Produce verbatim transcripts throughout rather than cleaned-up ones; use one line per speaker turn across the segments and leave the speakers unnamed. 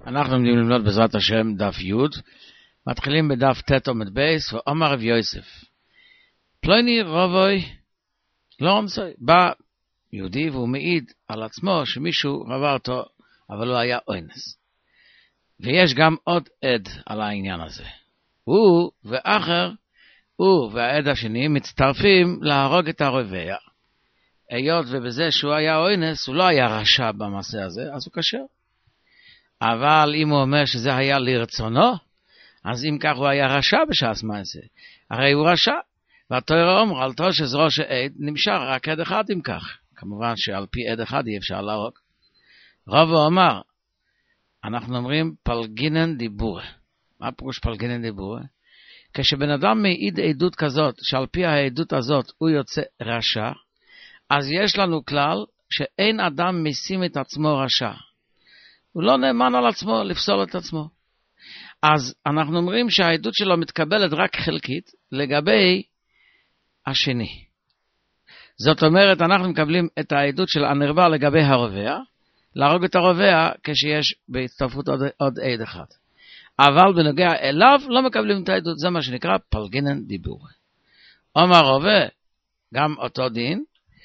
אנחנו לומדים ללמוד בעזרת השם דף י', מתחילים בדף ת' עמוד בייס, ואומר רב יוסף, פלוני רבוי לא רמסוי, בא יהודי והוא מעיד על עצמו שמישהו רבה אותו, אבל הוא היה אונס. ויש גם עוד עד על העניין הזה. הוא ואחר, הוא והעד השני מצטרפים להרוג את הרובע. היות ובזה שהוא היה אונס, הוא לא היה רשע במעשה הזה, אז הוא כשר. אבל אם הוא אומר שזה היה לרצונו, אז אם כך הוא היה רשע בשעס מעשה. הרי הוא רשע, והתורה אומר על תור שזרוע שעד נמשך רק עד אחד אם כך. כמובן שעל פי עד אחד אי אפשר להרוג. רב אומר, אנחנו אומרים פלגינן דיבורה. מה פירוש פלגינן דיבורה? כשבן אדם מעיד עדות כזאת, שעל פי העדות הזאת הוא יוצא רשע, אז יש לנו כלל שאין אדם משים את עצמו רשע. הוא לא נאמן על עצמו לפסול את עצמו. אז אנחנו אומרים שהעדות שלו מתקבלת רק חלקית לגבי השני. זאת אומרת, אנחנו מקבלים את העדות של הנרבה לגבי הרובע, להרוג את הרובע כשיש בהצטרפות עוד, עוד עד אחד. אבל בנוגע אליו לא מקבלים את העדות, זה מה שנקרא פלגינן דיבור. אומר רובה, גם אותו דין,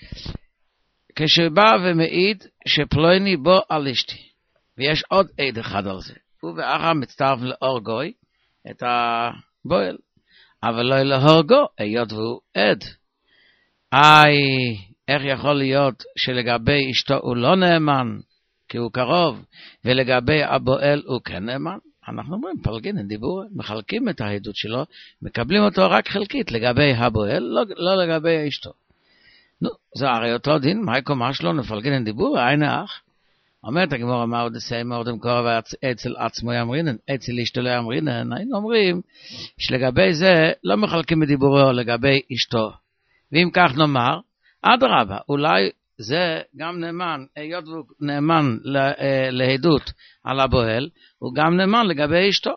כשבא ומעיד שפלוני בו על אשתי, ויש עוד עד אחד על זה, הוא ואחר מצטרף להורגוי את הבועל, אבל לא להורגו, היות והוא עד. איי, איך יכול להיות שלגבי אשתו הוא לא נאמן, כי הוא קרוב, ולגבי הבועל הוא כן נאמן? אנחנו אומרים, פלגינן דיבור, מחלקים את העדות שלו, מקבלים אותו רק חלקית לגבי הבועל, לא, לא לגבי אשתו. נו, זה הרי אותו דין, מה יקומה שלו, נפלגינן דיבור, אין אח. אומרת הגמרא, מה עוד עשה מאוד המקור, ואצל עצמו יאמרינן, אצל אשתו לא יאמרינן, היינו אומרים, שלגבי זה לא מחלקים בדיבורו לגבי אשתו. ואם כך נאמר, אדרבה, אולי זה גם נאמן, היות הוא נאמן להעדות על הבועל, הוא גם נאמן לגבי אשתו.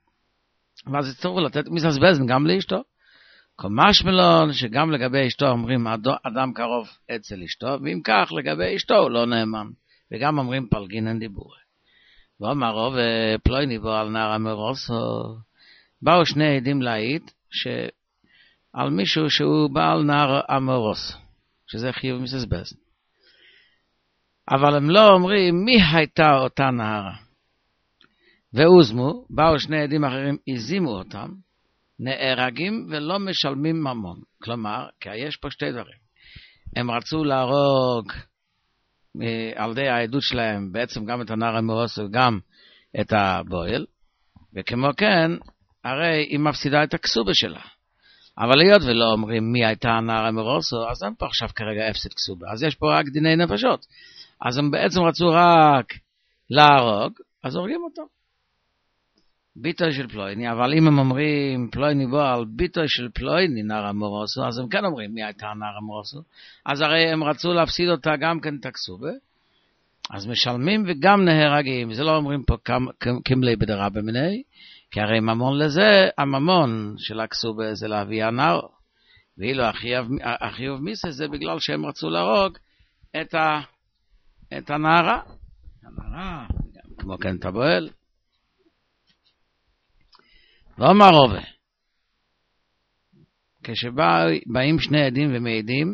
ואז יצטרכו לתת מסבזן גם לאשתו. כמשמע מלון שגם לגבי אשתו אומרים אדם קרוב אצל אשתו, ואם כך לגבי אשתו הוא לא נאמן. וגם אומרים פלגינן דיבור. ואומר רוב פלוני בו על נער אמורוסו, באו שני עדים להעיד שעל מישהו שהוא בעל נער אמורוסו, שזה חיוב מסבזן. אבל הם לא אומרים מי הייתה אותה נערה. והוזמו, באו שני עדים אחרים, הזימו אותם, נהרגים ולא משלמים ממון. כלומר, כי יש פה שתי דברים. הם רצו להרוג על די העדות שלהם, בעצם גם את הנער אמורוסו וגם את הבועל, וכמו כן, הרי היא מפסידה את הכסובה שלה. אבל היות ולא אומרים מי הייתה הנער אמורוסו, אז אין פה עכשיו כרגע הפסד כסובה. אז יש פה רק דיני נפשות. אז הם בעצם רצו רק להרוג, אז הורגים אותו. ביטוי של פלויני, אבל אם הם אומרים פלויני בו על ביטוי של פלויני נער אמורוסו, אז הם כן אומרים מי הייתה נער אמורוסו, אז הרי הם רצו להפסיד אותה גם כן תקסובה, אז משלמים וגם נהרגים. זה לא אומרים פה כמלי בדרה במיני, כי הרי ממון לזה, הממון של הכסובה זה להביא הנער, ואילו החיוב מיסה זה בגלל שהם רצו להרוג את, ה, את הנערה, הנערה, כמו כן תבועל. ואומר רובה, כשבאים שני עדים ומעידים,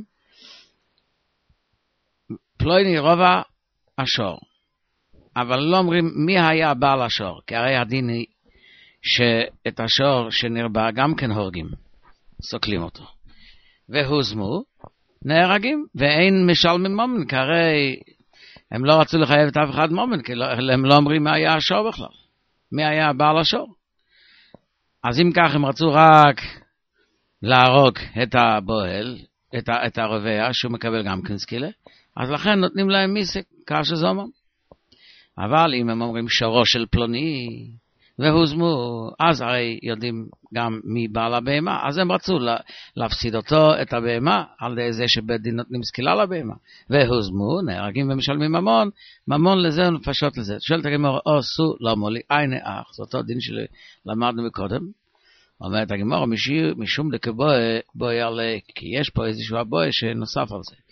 פלויני רובה השור, אבל לא אומרים מי היה בעל השור, כי הרי הדין היא שאת השור שנרבה גם כן הורגים, סוקלים אותו. והוזמו, נהרגים, ואין משלמים מומן, כי הרי הם לא רצו לחייב את אף אחד מומן, כי הם לא אומרים מה היה השור בכלל, מי היה בעל השור. אז אם כך הם רצו רק להרוג את הבועל, את, ה, את הרובע, שהוא מקבל גם כן סקילה, אז לכן נותנים להם מיסק, כאשר זה אומר. אבל אם הם אומרים שורו של פלוני, והוזמו, אז הרי יודעים גם מי בעל הבהמה, אז הם רצו לה, להפסיד אותו, את הבהמה, על ידי זה שבית דין נותנים סקילה לבהמה. והוזמו, נהרגים ומשלמים ממון, ממון לזה ונפשות לזה. שואלת הגמרא, או סו לא מולי, איני אח, זה אותו דין שלמדנו מקודם. אומרת הגמרא, משום דקבוי בוי עלי, כי יש פה איזשהו הבוי שנוסף על זה.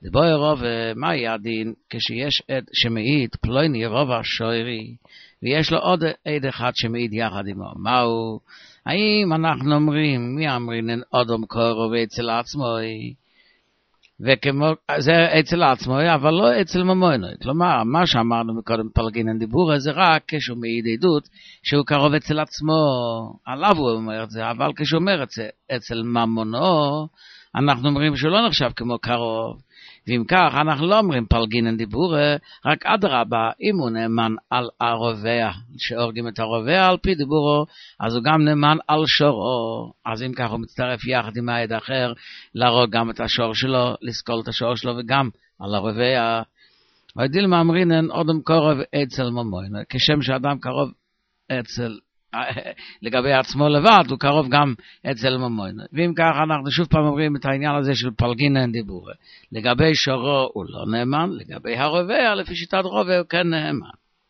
דבוי רוב, מה יהיה הדין כשיש עד שמעיד פלוני רוב השוירי, ויש לו עוד עד אחד שמעיד יחד עמו? מהו? האם אנחנו אומרים, מי אמרינן אדם קורוב אצל עצמו, וכמו, זה אצל עצמו, אבל לא אצל ממונו. כלומר, מה שאמרנו מקודם פלגינן דיבור, זה רק כשהוא מעיד עדות שהוא קרוב אצל עצמו, עליו הוא אומר את זה, אבל כשהוא אומר את זה אצל ממונו, אנחנו אומרים שהוא לא נחשב כמו קרוב. ואם כך, אנחנו לא אומרים פלגינן דיבור, רק אדרבה, אם הוא נאמן על הרובע, שהורגים את הרובע על פי דיבורו, אז הוא גם נאמן על שורו. אז אם כך הוא מצטרף יחד עם העד אחר, להרוג גם את השור שלו, לסקול את השור שלו וגם על הרובע. והדיל מאמרינן אדם קרוב אצל ממונו, כשם שאדם קרוב אצל לגבי עצמו לבד, הוא קרוב גם אצל ממונו. ואם כך, אנחנו שוב פעם אומרים את העניין הזה של פלגינן דיבור. לגבי שורו הוא לא נאמן, לגבי הרובע, לפי שיטת רובע הוא כן נאמן.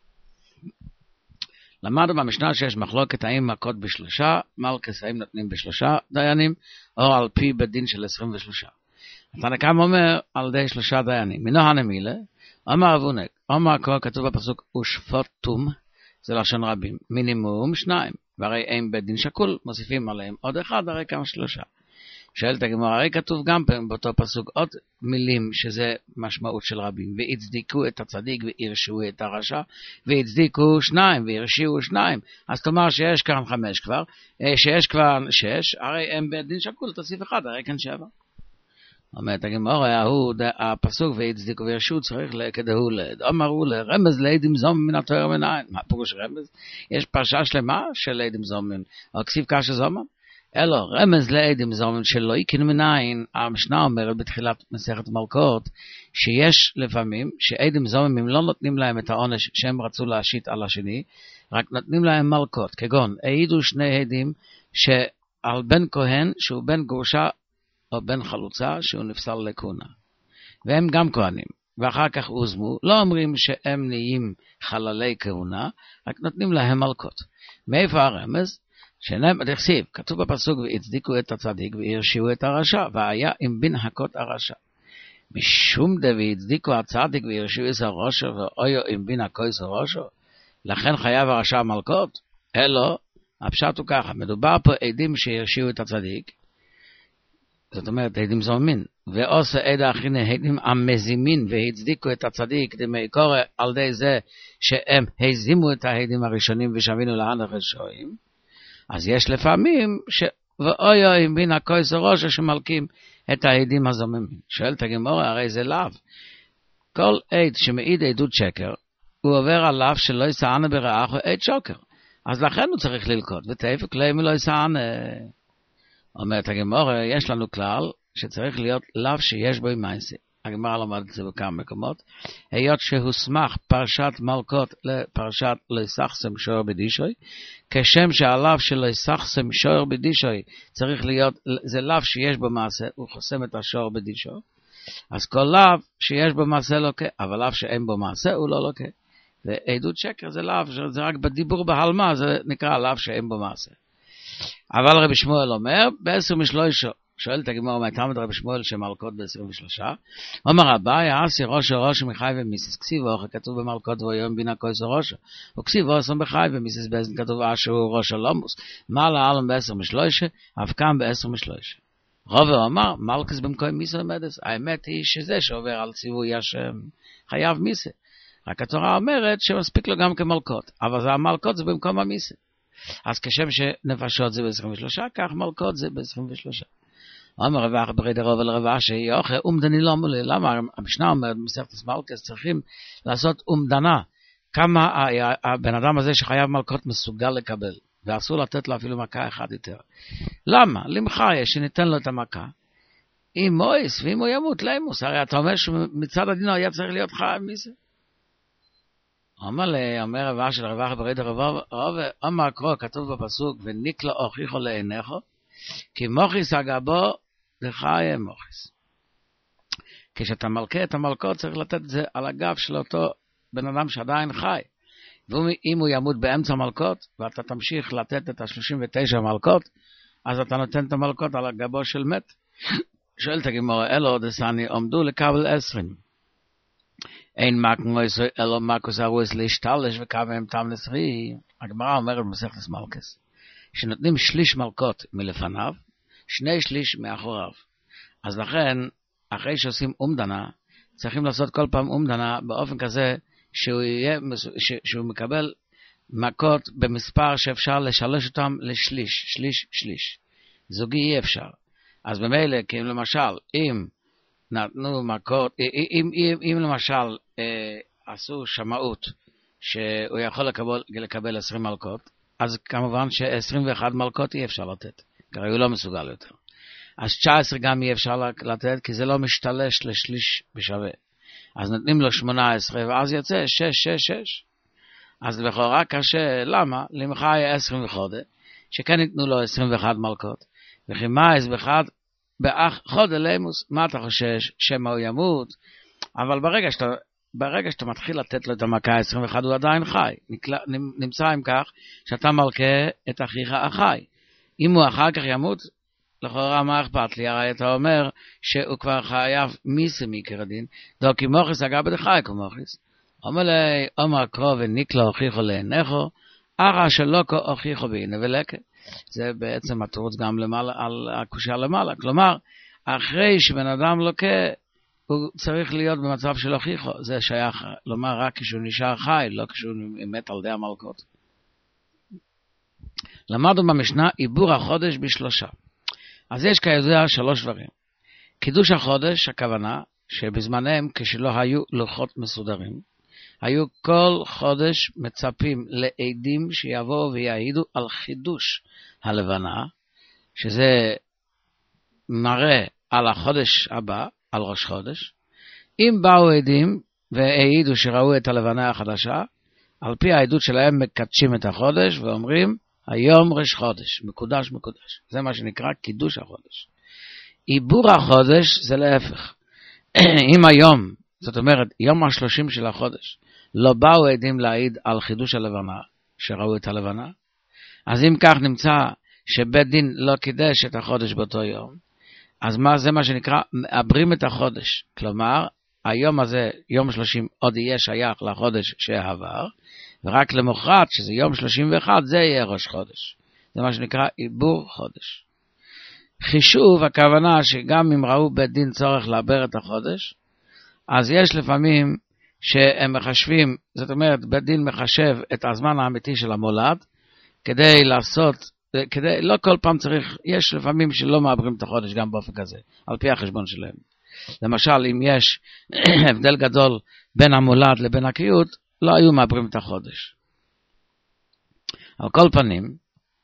למדנו במשנה שיש מחלוקת האם מכות בשלושה, מלכס האם נותנים בשלושה דיינים, או על פי בדין של עשרים ושלושה. התנא קמא אומר על די שלושה דיינים. מינו הנמילה, אמר אבונק, אמר כה כתוב בפסוק ושפוטום, זה לשון רבים, מינימום שניים, והרי אין בית דין שקול, מוסיפים עליהם עוד אחד, הרי כמה שלושה. שואלת הגמרא, הרי כתוב גם באותו פסוק עוד מילים שזה משמעות של רבים, והצדיקו את הצדיק והרשיעו את הרשע, והצדיקו שניים והרשיעו שניים, אז תאמר שיש כאן חמש כבר, שיש כבר שש, הרי אין בית דין שקול, תוסיף אחד, הרי כאן שבע. אומרת הגמרא, הפסוק והצדיקו והרשיעו צריך כדהו לעד. אמרו לרמז לעדים זומם מן התורה מן העין. מה פירוש רמז? יש פרשה שלמה של עדים זומם, או כסיב קשה זומם? אלא רמז לעדים זומם שלא יקן מן העין. המשנה אומרת בתחילת מסכת מלכות, שיש לפעמים שעדים זוממים לא נותנים להם את העונש שהם רצו להשית על השני, רק נותנים להם מלכות, כגון העידו שני עדים שעל בן כהן שהוא בן גרושה או בן חלוצה שהוא נפסל לכהונה. והם גם כהנים, ואחר כך הוזמו, לא אומרים שהם נהיים חללי כהונה, רק נותנים להם מלכות. מאיפה הרמז? שנאמר דכתיב, כתוב בפסוק והצדיקו את הצדיק והרשיעו את הרשע, והיה עם בין הכות הרשע. משום דה והצדיקו הצדיק והרשיעו את הרשע, ואויו עם בין הכוס הרשע, לכן חייב הרשע מלכות? אלו, הפשט הוא ככה, מדובר פה עדים שהרשיעו את הצדיק, זאת אומרת, עדים זוממים, ועושה עד האחריני עדים המזימין והצדיקו את הצדיק, דמי קורא על די זה שהם הזימו את העדים הראשונים ושבינו להנח רשעים, אז יש לפעמים ש... ואויו עם בין הכוס הראש שמלכים את העדים הזוממים. שואלת הגמרא, הרי זה לאו. כל עד שמעיד עדות שקר, הוא עובר עליו שלא יסענה ברעך או עד שוקר. אז לכן הוא צריך ללקות, ותאפק להם לא יסענה. אומרת הגמרא, יש לנו כלל שצריך להיות לאו שיש בו מעשה. הגמרא למד את זה בכמה מקומות. היות שהוסמך פרשת מלכות לפרשת לא יסחסם שור בדישוי, כשם שהלאו שלא יסחסם שור בדישוי צריך להיות, זה לאו שיש בו מעשה, הוא חוסם את השור בדישו. אז כל לאו שיש בו מעשה לוקה, אבל לאו שאין בו מעשה הוא לא לוקה. ועדות שקר זה לאו, זה רק בדיבור בהלמה, זה נקרא לאו שאין בו מעשה. אבל רבי שמואל אומר, בעשר משלושה, שואל את הגמרא, מה תלמד רבי שמואל שמלכות בעשרים ושלושה? אומר אביי, עשי ראשו ראשו מחי ומיסס, כסיב אוכל כתוב במלכות ויום בינה כוס ראשו, וכסיב אוסם בחי ומיסס באזן כתוב אשו ראשו לומוס, מה לעלם בעשר משלושה, אף כאן בעשר משלושה. רובע אמר, מלכס במקום מיסו מדס, האמת היא שזה שעובר על ציווי השם, חייב מיסה. רק התורה אומרת שמספיק לו גם כמלכות, אבל זה המלכות זה במקום המיסה. אז כשם שנפשות זה ב-עשרים ושלושה, כך מלכות זה ב-עשרים ושלושה. אומר רבח ברי דרוב אל רבח שיוכה אומדני לא מולי. למה? המשנה אומרת במסכת מלכות צריכים לעשות אומדנה. כמה הבן אדם הזה שחייב מלכות מסוגל לקבל. ואסור לתת לו אפילו מכה אחד יותר. למה? למחיה שניתן לו את המכה. אם מויס ואם הוא ימות לימוס. הרי אתה אומר שמצד הדין היה צריך להיות חייב מזה. אומר לי, אומר רבח של רבח ברי דרוב, אומר קרוא כתוב בפסוק וניקלו אוכיחו לעיניכו. כי מוכיס הגבו דחיה מוכיס. כשאתה מלכה את המלכות צריך לתת את זה על הגב של אותו בן אדם שעדיין חי. ואם הוא ימות באמצע מלכות ואתה תמשיך לתת את ה-שלושים ותשע מלכות, אז אתה נותן את המלכות על הגבו של מת שואלת הגמרא, אלו דסני עומדו לקבל עשרים. אין מקמוס אלו מקוס ארוס להשתלש וקבם תם נסרי. הגמרא אומרת במסכת מלכות, שנותנים שליש מלכות מלפניו, שני שליש מאחוריו. אז לכן, אחרי שעושים אומדנה, צריכים לעשות כל פעם אומדנה באופן כזה שהוא, יהיה, שהוא מקבל מכות במספר שאפשר לשלש אותם לשליש, שליש, שליש. זוגי אי אפשר. אז במילא, כי אם למשל, אם נתנו מכות, אם, אם, אם למשל אה, עשו שמאות שהוא יכול לקבל, לקבל עשרים מלכות, אז כמובן ש-עשרים ואחת מלכות אי אפשר לתת, כי הוא לא מסוגל יותר. אז תשע עשרה גם אי אפשר לתת, כי זה לא משתלש לשליש בשווה. אז נותנים לו שמונה עשרה, ואז יוצא שש, שש, שש. אז לכאורה קשה, למה? למך היה עשרים וחודש, שכן ניתנו לו עשרים ואחת מלכות, וכי מה עשרים ואחת באח חודש לימוס, מה אתה חושש? שמה הוא ימות? אבל ברגע שאתה, ברגע שאתה מתחיל לתת לו את המכה עשרים ואחת, הוא עדיין חי. נקלה, נמצא עם כך שאתה מלכה את אחיך החי. אם הוא אחר כך ימות, לכאורה מה אכפת לי? הרי אתה אומר שהוא כבר חייב מיסה מעיקר הדין, דו כי מוכיס אגב בדחי כמוכיס. אומר לי, אומר קרוב וניקלו הוכיחו לעיניכו, ארה שלא הוכיחו בעיני ולקה. זה בעצם התירוץ גם למעלה, על הקושיה למעלה. כלומר, אחרי שבן אדם לוקה, הוא צריך להיות במצב של הוכיחו. זה שייך לומר רק כשהוא נשאר חי, לא כשהוא מת על די המלכות. למדנו במשנה עיבור החודש בשלושה. אז יש כידוע שלוש דברים. קידוש החודש, הכוונה שבזמנם כשלא היו לוחות מסודרים, היו כל חודש מצפים לעדים שיבואו ויעידו על חידוש הלבנה, שזה מראה על החודש הבא, על ראש חודש. אם באו עדים והעידו שראו את הלבנה החדשה, על פי העדות שלהם מקדשים את החודש ואומרים, היום ראש חודש, מקודש מקודש. זה מה שנקרא קידוש החודש. עיבור החודש זה להפך. אם היום, זאת אומרת, יום השלושים של החודש, לא באו עדים להעיד על חידוש הלבנה, שראו את הלבנה, אז אם כך נמצא שבית דין לא קידש את החודש באותו יום, אז מה זה מה שנקרא, מעברים את החודש. כלומר, היום הזה, יום שלושים, עוד יהיה שייך לחודש שעבר, ורק למחרת, שזה יום שלושים ואחת, זה יהיה ראש חודש. זה מה שנקרא עיבור חודש. חישוב, הכוונה שגם אם ראו בית דין צורך לעבר את החודש, אז יש לפעמים שהם מחשבים, זאת אומרת, בית דין מחשב את הזמן האמיתי של המולד, כדי לעשות, כדי, לא כל פעם צריך, יש לפעמים שלא מעברים את החודש גם באופן כזה, על פי החשבון שלהם. למשל, אם יש הבדל גדול בין המולד לבין הקריאות, לא היו מעברים את החודש. על כל פנים,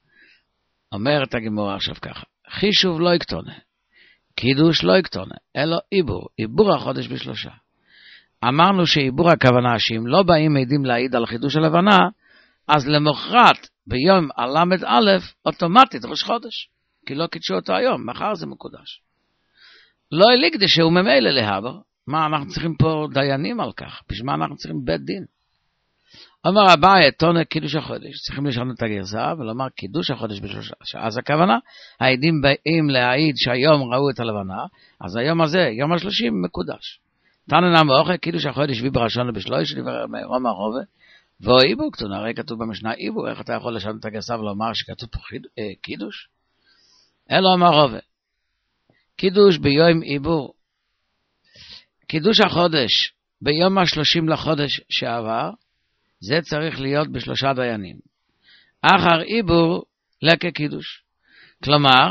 אומרת הגמרא עכשיו ככה, חישוב לא יקטונה, קידוש לא יקטונה, אלא עיבור, עיבור החודש בשלושה. אמרנו שעיבור הכוונה שאם לא באים עדים להעיד על חידוש הלבנה, אז למחרת ביום הלמד א' אוטומטית ראש חודש, כי לא קידשו אותו היום, מחר זה מקודש. לא הליגדי שהוא ממילא להבר, מה אנחנו צריכים פה דיינים על כך? בשביל מה אנחנו צריכים בית דין? אומר אביי, תונה קידוש החודש, צריכים לשנות את הגרסה ולומר קידוש החודש בשלושה. אז הכוונה, העדים באים להעיד שהיום ראו את הלבנה, אז היום הזה, יום השלושים, מקודש. תנא נמוך, קידוש החודש ויבר ראשון בשלוש, דבר אומר רובה, ואו עיבור כתוב, הרי כתוב במשנה עיבור, איך אתה יכול לשנות את הגרסה ולומר שכתוב פה קידוש? אלא אומר רובה, קידוש ביום עיבור, קידוש החודש ביום השלושים לחודש שעבר, זה צריך להיות בשלושה דיינים. אחר עיבור לקה קידוש. כלומר,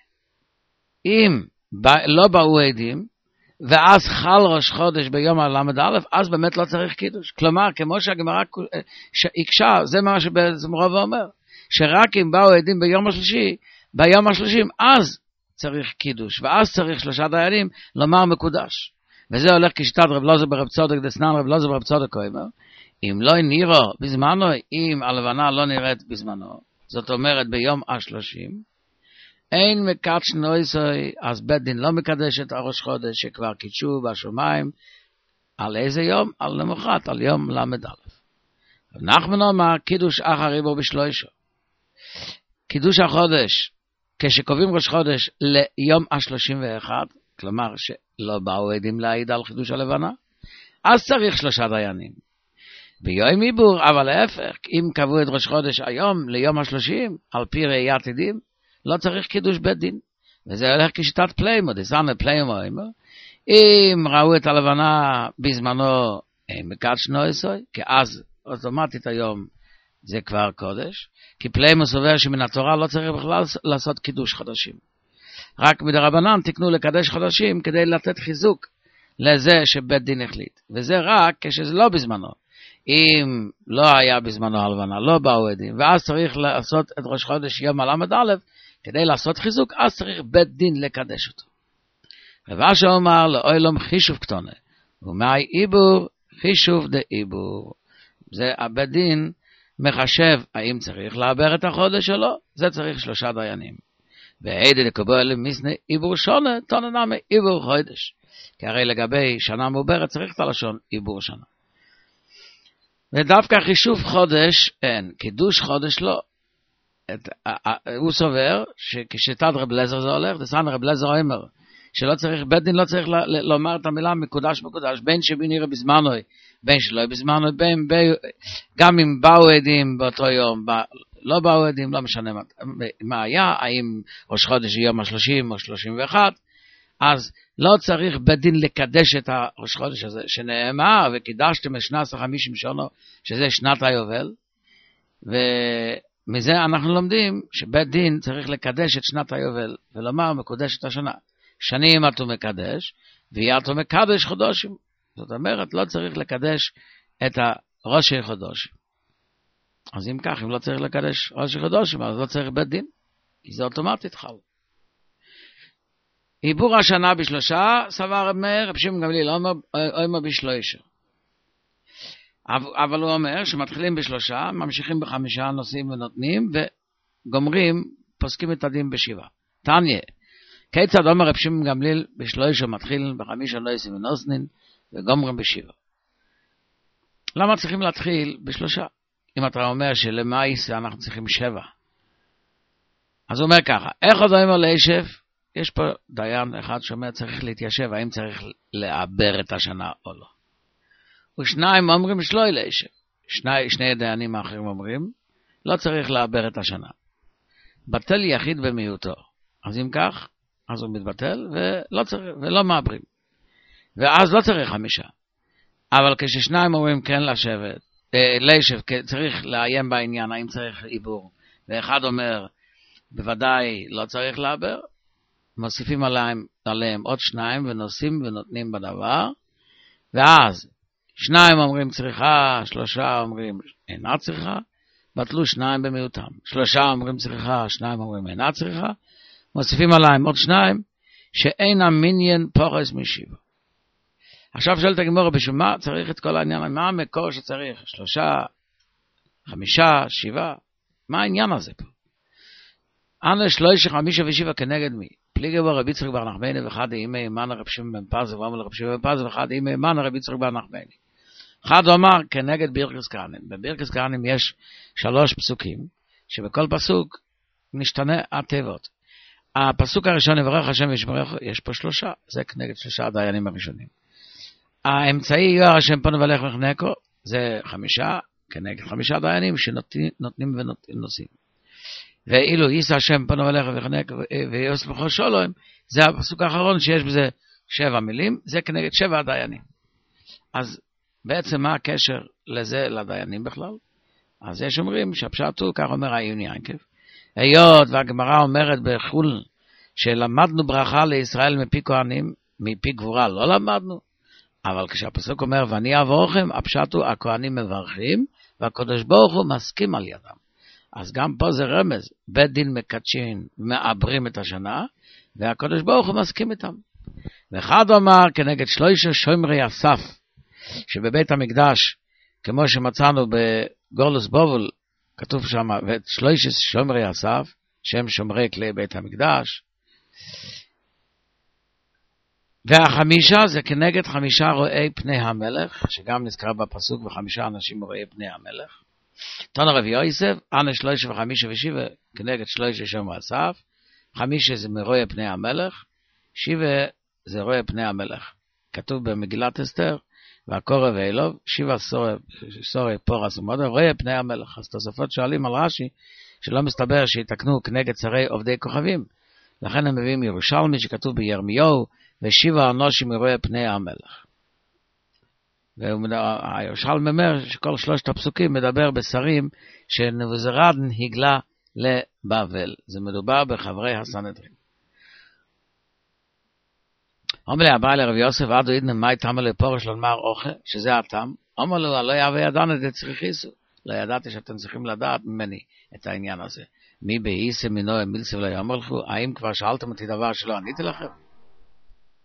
אם לא באו עדים, ואז חל ראש חודש ביום הלמד א', אז באמת לא צריך קידוש. כלומר, כמו שהגמרא הקשה, זה מה שבעצם רוב אומר, שרק אם באו עדים ביום השלישי, ביום השלושים, אז צריך קידוש, ואז צריך שלושה דיינים לומר מקודש. וזה הולך כשיטת רב לוזר ברב צודק דסנן, רב לוזר ברב צודק אומר, אם לא נראו בזמנו, אם הלבנה לא נראית בזמנו, זאת אומרת ביום השלושים, אין מקדש נויסוי, אז בית דין לא מקדש את הראש חודש שכבר קידשו בשמיים, על איזה יום? על למחרת, על יום למד א'. נחמן אומר, קידוש אחר עיבור בשלושה. קידוש החודש, כשקובעים ראש חודש ליום השלושים ואחת, כלומר שלא באו עדים להעיד על חידוש הלבנה, אז צריך שלושה דיינים. ביום עיבור, אבל להפך, אם קבעו את ראש חודש היום ליום השלושים, על פי ראיית עדים, לא צריך קידוש בית דין. וזה הולך כשיטת פליימו, דסנה פליימו, אם ראו את הלבנה בזמנו מקדש נויסוי, כי אז אוטומטית היום זה כבר קודש, כי פליימו סובר שמן התורה לא צריך בכלל לעשות קידוש חודשים. רק מדרבנן תקנו לקדש חודשים כדי לתת חיזוק לזה שבית דין החליט. וזה רק כשזה לא בזמנו. אם לא היה בזמנו הלבנה, לא באו עדים, ואז צריך לעשות את ראש חודש יום הלמד א', כדי לעשות חיזוק, אז צריך בית דין לקדש אותו. רבא שאומר לאוילום חישוב קטונה, ומאי עיבור חישוב דעיבור. זה הבית דין מחשב האם צריך לעבר את החודש או לא, זה צריך שלושה דיינים. ועדה לקבל מסנה עיבור שונה, תונה נמי עיבור חודש. כי הרי לגבי שנה מעוברת צריך את הלשון עיבור שנה. ודווקא חישוב חודש אין, קידוש חודש לא. את, א, א, הוא סובר שכשיטת רב אליעזר זה הולך, דסן רב אליעזר אומר, שלא צריך, בית דין לא צריך ל, ל, לומר את המילה מקודש מקודש, בין שבנראה בזמנוי, בין שלא בזמנוי, בין, בין, גם אם באו עדים באותו יום, בא, לא באו עדים, לא משנה מה, מה היה, האם ראש חודש יום השלושים או שלושים ואחת, אז לא צריך בית דין לקדש את הראש חודש הזה, שנאמר, וקידשתם את שנת החמישים שונו, שזה שנת היובל, ומזה אנחנו לומדים שבית דין צריך לקדש את שנת היובל, ולומר מקודש את השנה. שנים אתה מקדש, ואתה מקדש חודשים. זאת אומרת, לא צריך לקדש את הראשי חודשים. אז אם כך, אם לא צריך לקדש ראשי חודשים, אז לא צריך בית דין, כי זה אוטומטית חל. עיבור השנה בשלושה, סבר רב מאיר, רב שמעון גמליאל אומר בשלושה. אבל הוא אומר שמתחילים בשלושה, ממשיכים בחמישה, נושאים ונותנים, וגומרים, פוסקים את הדין בשבעה. תניא, כיצד אומר רב שמעון גמליאל בשלושה, מתחילים בחמישה נושאים ונותנים, וגומרים בשבעה. למה צריכים להתחיל בשלושה? אם אתה אומר שלמעשה אנחנו צריכים שבע. אז הוא אומר ככה, איך עוד אומר לישב? יש פה דיין אחד שאומר צריך להתיישב, האם צריך לעבר את השנה או לא. ושניים אומרים שלא ילשב. שני, שני דיינים האחרים אומרים, לא צריך לעבר את השנה. בטל יחיד במיעוטו. אז אם כך, אז הוא מתבטל ולא, צריך, ולא מעברים. ואז לא צריך חמישה. אבל כששניים אומרים כן לשבת, אה, לישב, צריך לעיין בעניין, האם צריך עיבור. ואחד אומר, בוודאי לא צריך לעבר, מוסיפים עליהם, עליהם עוד שניים ונושאים ונותנים בדבר, ואז שניים אומרים צריכה, שלושה אומרים אינה צריכה, בטלו שניים במיעוטם. שלושה אומרים צריכה, שניים אומרים אינה צריכה, מוסיפים עליהם עוד שניים, שאין המניין פורס משיבה. עכשיו שואלת הגמרא, בשביל מה צריך את כל העניין? מה המקור שצריך? שלושה, חמישה, שבעה? מה העניין הזה פה? אנה שלושה, חמישה ושבעה כנגד מי? פליגי בו רבי יצחק בר נחמני ואחד אימי מן הרב שמעון בן פז ואומר לרב שמעון בן פז ואחד אימי מן הרב יצחק בר נחמני. אחד אומר כנגד בירכס כהנים. בבירכס כהנים יש שלוש פסוקים, שבכל פסוק משתנה התיבות. הפסוק הראשון יברך השם וישמרך, יש פה שלושה, זה כנגד שלושה הדיינים הראשונים. האמצעי יואר השם פנו ולך וחנקו, זה חמישה, כנגד חמישה דיינים שנותנים ונושאים. ואילו יישא השם פנו ולך וחנק ויוס בכל שולוים, זה הפסוק האחרון שיש בזה שבע מילים, זה כנגד שבע הדיינים. אז בעצם מה הקשר לזה לדיינים בכלל? אז יש אומרים שהפשט הוא, כך אומר העיון ינקב, היות והגמרא אומרת בחול שלמדנו ברכה לישראל מפי כהנים, מפי גבורה לא למדנו, אבל כשהפסוק אומר ואני אעבורכם, הפשט הוא הכהנים מברכים והקדוש ברוך הוא מסכים על ידם. אז גם פה זה רמז, בית דין מקדשים, מעברים את השנה, והקדוש ברוך הוא מסכים איתם. ואחד אומר כנגד שלושה שומרי אסף, שבבית המקדש, כמו שמצאנו בגורלוס בובל, כתוב שם, ואת שלושה שומרי אסף, שהם שומרי כלי בית המקדש, והחמישה זה כנגד חמישה רואי פני המלך, שגם נזכר בפסוק, וחמישה אנשים רואי פני המלך. תנו רבי יוסף, אנה שלושה וחמישה ושבעה, כנגד שלושה שומרי אסף, חמישה זה מרואי פני המלך, שבעה זה רואה פני המלך. כתוב במגילת אסתר, והקורא ואלוב, שיבה סורי פורס ומודו, רואה פני המלך. אז תוספות שואלים על רש"י, שלא מסתבר שיתקנו כנגד שרי עובדי כוכבים. לכן הם מביאים ירושלמי שכתוב בירמיהו, ושיבה אנושים מרואה פני המלך. והירושלמי אומר שכל שלושת הפסוקים מדבר בשרים שנבוזראדן הגלה לבבל. זה מדובר בחברי הסנהדרין. אומר לי הבא לרב יוסף, עדו עידנן מאי תמה לפורש לומר אוכל, שזה הטעם. אומר לו, לא יהווה ידען את זה צריכיסו. לא ידעתי שאתם צריכים לדעת ממני את העניין הזה. מי באיסה מינוי מילסה ולא יאמר לכו, האם כבר שאלתם אותי דבר שלא עניתי לכם?